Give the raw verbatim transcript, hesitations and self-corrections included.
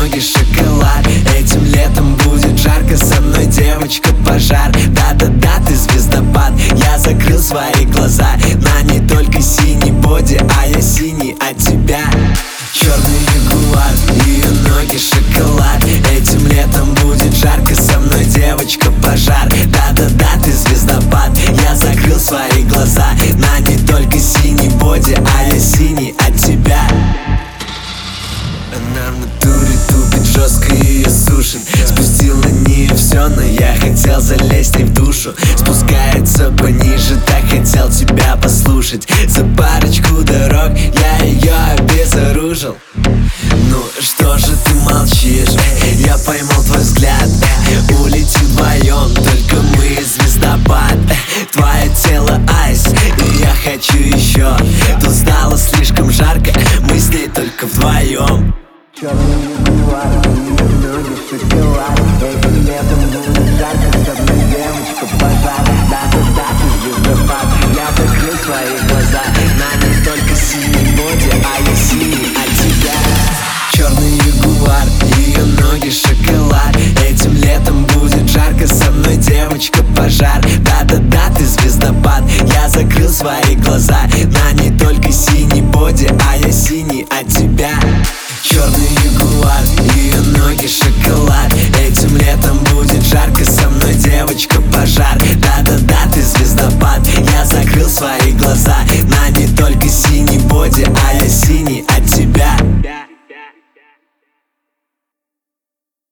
ноги шоколад. Этим летом будет жарко, со мной девочка пожар. Да-да-да, ты звездопад. Я закрыл свои глаза на не только синий боди, а я синий от тебя. Черный ягуар, ее ноги шоколад. Этим летом будет жарко, со мной девочка пожар. Да-да-да, ты звездопад. Я закрыл свои глаза на не только синий боди, а я синий от тебя. Она в натуре тупит, жестко ее сушит. Спустил на нее все, но я хотел залезть ей в душу. Спускается пониже, так хотел тебя послушать. За парочку дорог я ее обезоружил. Ну что же ты молчишь? Я поймал твой взгляд. Улетим вдвоем, только мы звездопад. Твое тело айс, и я хочу еще. Тут стало слишком жарко, мы с ней только вдвоем. Черный ягуар, ее ноги шоколад. Этим летом будет жарко, со мной девочка пожар. Да-да-да, ты звездопад. Я закрыл свои глаза на не только синий боди, а я синий от тебя. Черный ягуар, ее ноги шоколад. Этим летом будет жарко, со мной девочка пожар. Да-да-да, ты звездопад. Я закрыл свои глаза на не только синий боди, а я синий от тебя. Черный ягуар, ее ноги шоколад. Этим летом будет жарко, со мной девочка пожар. Да-да-да, ты звездопад. Я закрыл свои глаза на не только синий боди, а я синий от тебя.